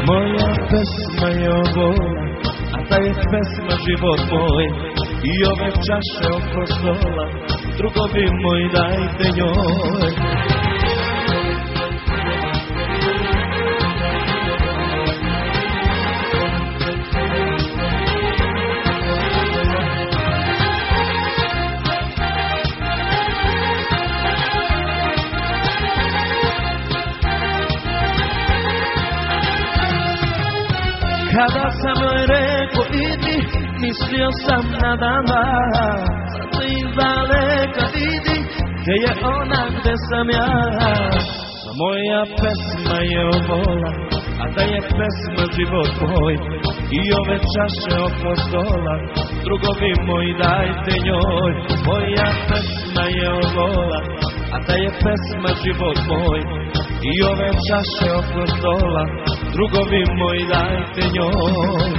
Moja pesma je ovola, a ta je pesma život moj. I ove čaše oko stola, drugovi moji dajte njoj. Kada sam joj rekao idi, mislio sam na dan vas. Sad se izdaleka vidi, gdje je ona, gdje sam ja. Moja pesma je ovola, a da je pesma život moj. I ove čaše oko stola, drugovi moji dajte njoj. Moja pesma je ovola, a da je pesma život moj. I ove čaše oko stola, drugovi moji dajte njoj.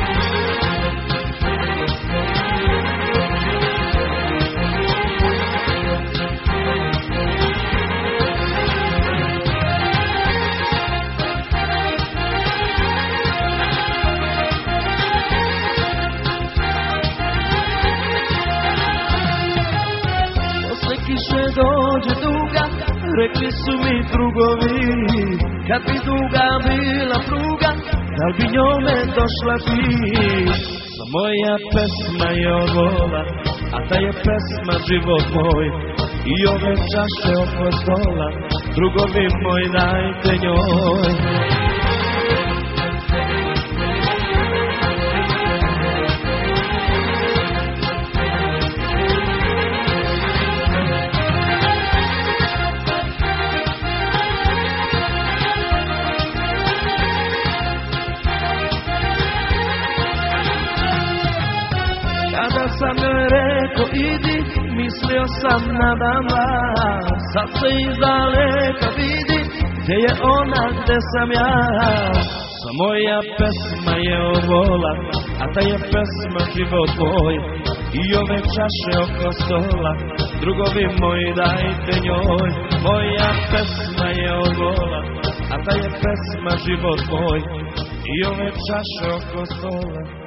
Posle kiše dođe duga, rekli su mi drugovi, kad bi duga bila pruga, da li bi njome došla ti? Moja pesma je ovola, a ta je pesma život moj. I ove čaše oko stola, drugovi moji dajte njoj. Kada sam joj rekao idi, mislio sam na dan vas. Sad se izdaleka vidi, gdje je ona, gdje sam ja. Moja pesma je ovola, a ta je pesma život moj. I ove čaše oko stola, drugovi moji dajte njoj. Moja pesma je ovola, a ta je pesma život moj. I ove čaše oko stola,